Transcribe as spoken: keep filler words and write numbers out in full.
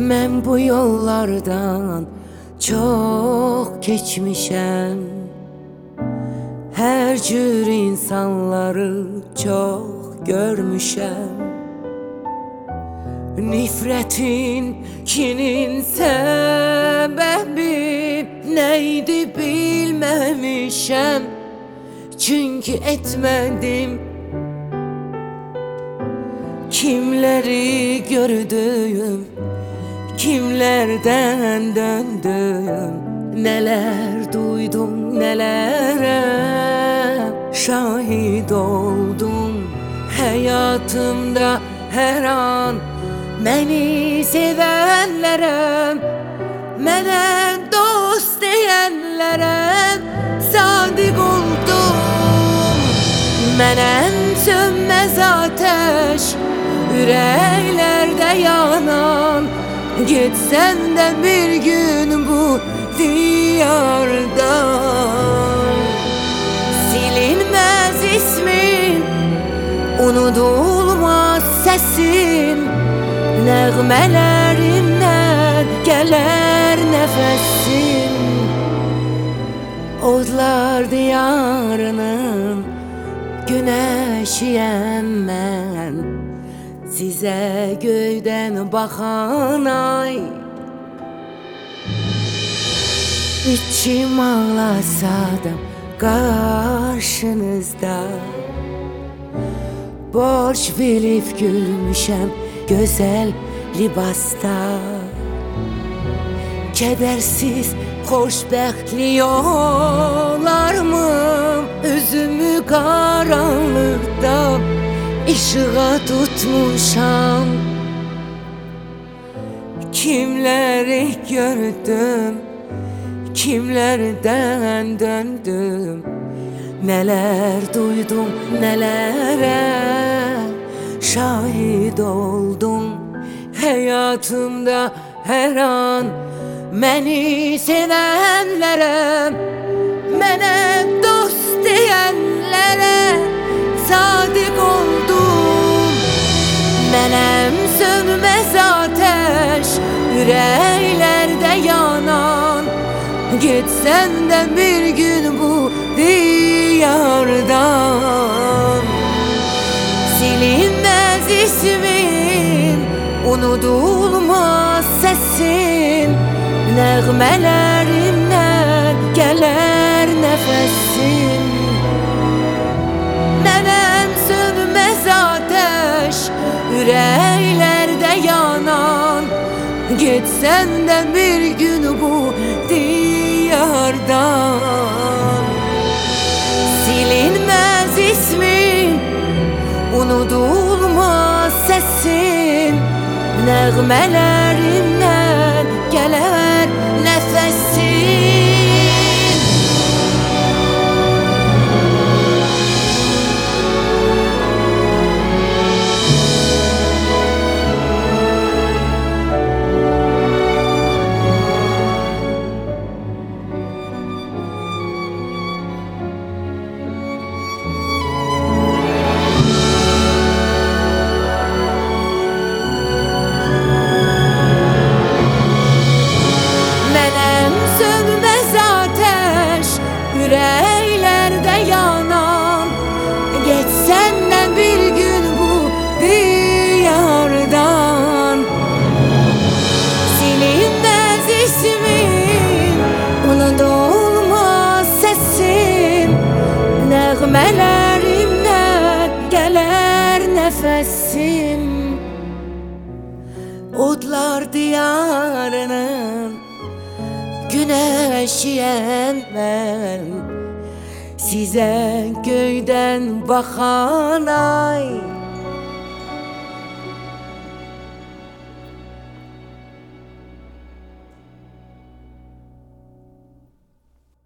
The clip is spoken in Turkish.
Ben bu yollardan çok geçmişəm. Her cür insanları çok görmüşəm. Nifretin, kinin sebebi neydi bilmemişəm. Çünkü etmedim. Kimleri gördüm, kimlerden döndüm, neler duydum, nelere şahit oldum. Hayatımda her an beni sevenlere, mənə dost diyenlere sadık oldum. Mənəm sönmez ateş, yüreklerde yanan, gitsen de bir gün bu diyardan. Silinmez ismin, unutulmaz sesin, nəğmələrindən gələr nəfəsim. Odlar diyarının güneşiyəm mən, size göyden bakan ay. İçim ağlasa da karşınızda, borç bilip gülmüşəm güzel libasta. Kedersiz xoşbəxtlik olar mı? Üzümü karanlıkta ışığa tutmuşam. Kimleri gördüm, kimlerden döndüm, neler duydum, nelere şahit oldum. Hayatımda her an beni sevenlere, mənə dost diyenlere sadık oldum. Mənəm sönmez ateş, yüreklerde yanan, gitsen de bir gün bu diyardan. Silinmez ismin, unutulmaz sesin, nəğmələrindən gələr nəfəsim. Mənəm sönmez ateş, yüreklerde yanan, gitsen de bir gün bu diyardan. Silinmez ismin, unutulmaz sesin, nəğmələrindən gələr nəfəsim. Yüreklerde yanan, geçsen de bir gün bu diyardan. Silinmez ismin, unutulmaz sesin, nəğmələrimdən gələr nəfəsim. Odlar diyarının güneşiyəm mən, size göyden bakan ay.